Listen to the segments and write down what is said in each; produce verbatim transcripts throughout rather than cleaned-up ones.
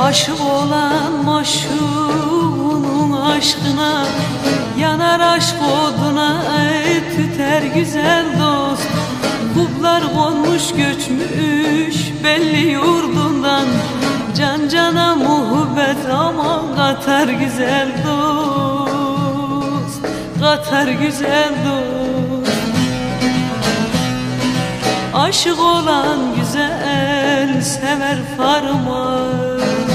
Aşık olan maşuğunun aşkına yanar, aşk oduna tüter güzel dost. Kublar konmuş göçmüş belli yurdundan, can cana muhabbet aman katar güzel dost, katar güzel dost. Aşık olan güzel sever farmaz.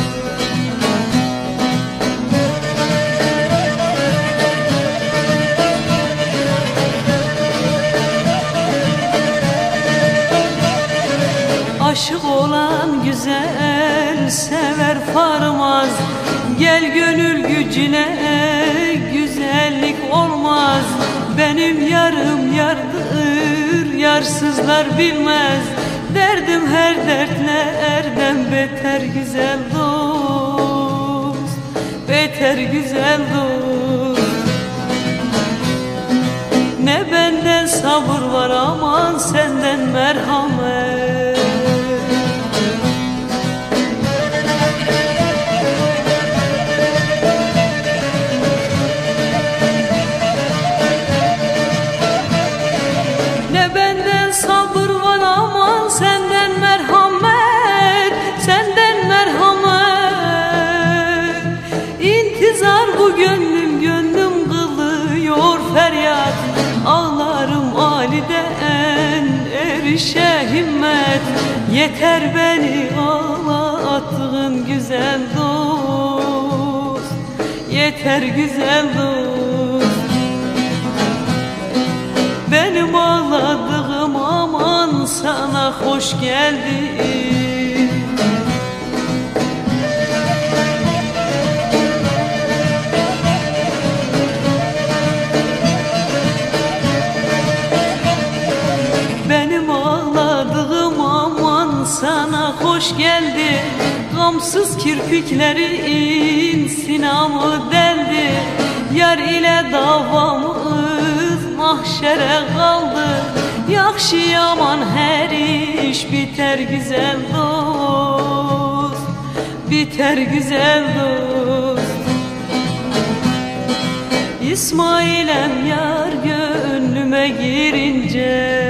Aşık olan güzel sever farmaz. Gel gönül gücüne güzellik olmaz. Benim yarım yardır, yarsızlar bilmez. Derdim her dertlerden beter güzel dost, beter güzel dost. Ne benden sabır var aman senden merhamet. Ne benden sabır var aman senden merhamet, senden merhamet. İntizar bu gönlüm, gönlüm kılıyor feryat. Ağlarım aliden erişe himmet. Yeter beni ağlattığın güzel dost, yeter güzel dost. Benim ağladığım aman sana hoş geldin. Benim ağladığım aman sana hoş geldi. Gamsız kirpiklerin sinamı deldi. Yar ile davamız mahşere kaldı. Yakşı yaman her iş biter güzel dost, biter güzel dost. İsmail'em yar gönlüme girince,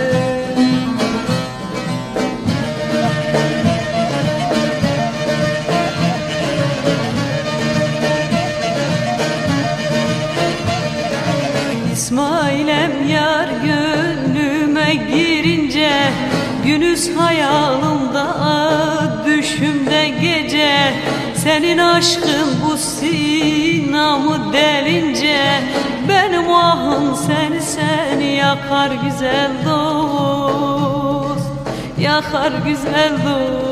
İsmail'em yar gönlüme girince, gündüz hayalimde düşümde gece. Senin aşkın bu sinamı delince, benim ahım seni seni yakar güzel dost, yakar güzel dost.